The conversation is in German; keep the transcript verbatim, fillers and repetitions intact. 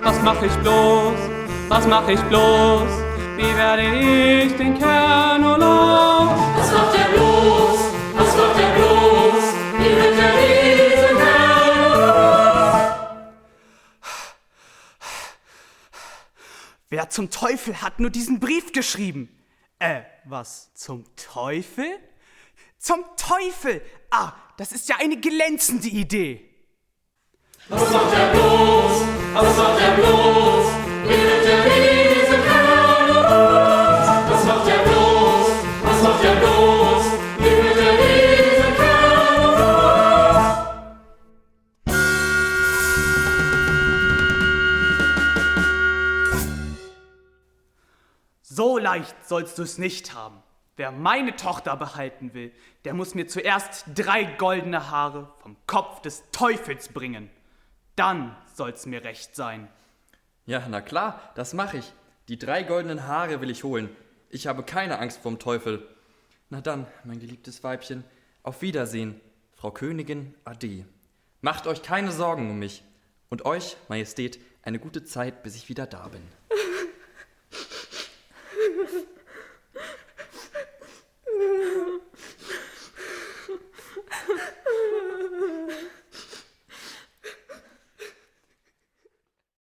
Was mach ich bloß? Was mach ich bloß? Wie werde ich den Kern nur los? Was macht er bloß? Was macht er bloß? Wie wird er diesen Kern nur los? Wer zum Teufel hat nur diesen Brief geschrieben? Äh, was? Zum Teufel? Zum Teufel! Ah, das ist ja eine glänzende Idee. Was macht er bloß? Was macht er bloß? Wie wird er diesen Kern nur los? Was macht er bloß? Was macht er bloß? Wie wird er diesen Kern nur los? So leicht sollst du es nicht haben. Wer meine Tochter behalten will, der muss mir zuerst drei goldene Haare vom Kopf des Teufels bringen. Dann soll's mir recht sein. Ja, na klar, das mache ich. Die drei goldenen Haare will ich holen. Ich habe keine Angst vorm Teufel. Na dann, mein geliebtes Weibchen, auf Wiedersehen. Frau Königin, ade. Macht euch keine Sorgen um mich. Und euch, Majestät, eine gute Zeit, bis ich wieder da bin.